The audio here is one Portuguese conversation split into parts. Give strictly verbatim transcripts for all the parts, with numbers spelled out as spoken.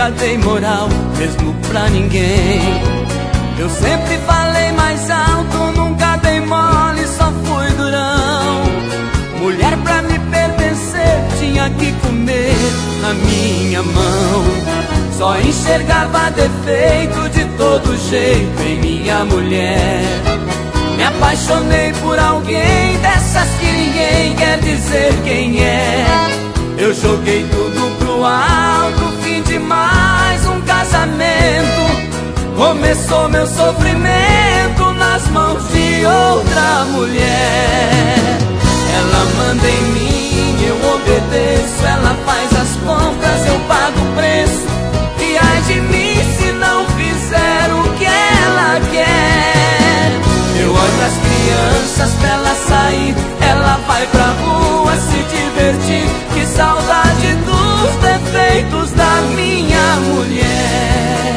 nunca dei moral mesmo pra ninguém. Eu sempre falei mais alto, nunca dei mole, só fui durão. Mulher pra me pertencer tinha que comer na minha mão. Só enxergava defeito de todo jeito em minha mulher. Me apaixonei por alguém dessas que ninguém quer dizer quem é. Eu joguei tudo pro alto, fim de mais um casamento. Começou meu sofrimento nas mãos de outra mulher. Ela manda em mim, eu obedeço. Ela faz as compras, eu pago o preço. E ai de mim se não fizer o que ela quer. Eu olho as crianças pra ela sair, ela vai pra rua se divertir. Que saudade dos defeitos da minha mulher.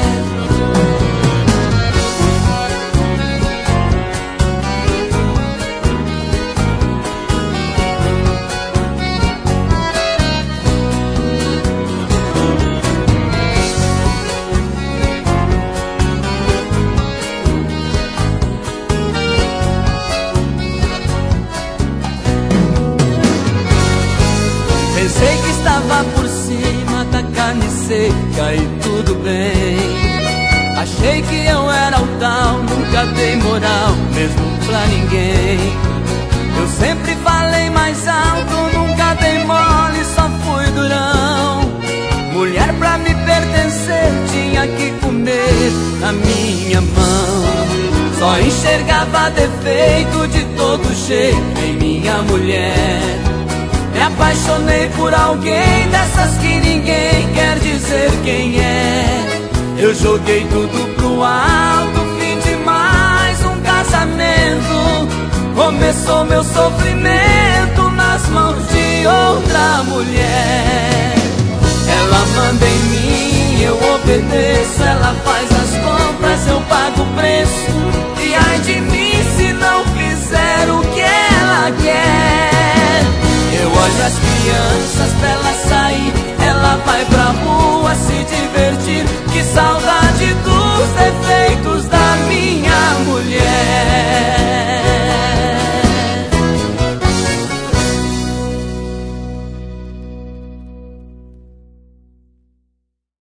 Pensei que estava por cima da carne seca e tudo bem. Achei que eu era o tal, nunca dei moral mesmo pra ninguém. Eu sempre falei mais alto, nunca dei mole, só fui durão. Mulher pra me pertencer tinha que comer na minha mão. Só enxergava defeito de todo jeito em minha mulher. Me apaixonei por alguém dessas que ninguém quer dizer quem é. Eu joguei tudo pro alto, fim de mais um casamento. Começou meu sofrimento nas mãos de outra mulher. Ela manda em mim, eu obedeço. Ela faz as compras, eu pago o preço. E ai de mim se não fizer o que ela quer. Eu olho as crianças pra ela sair, ela vai pra rua se divertir. Que saudade dos defeitos da minha mulher.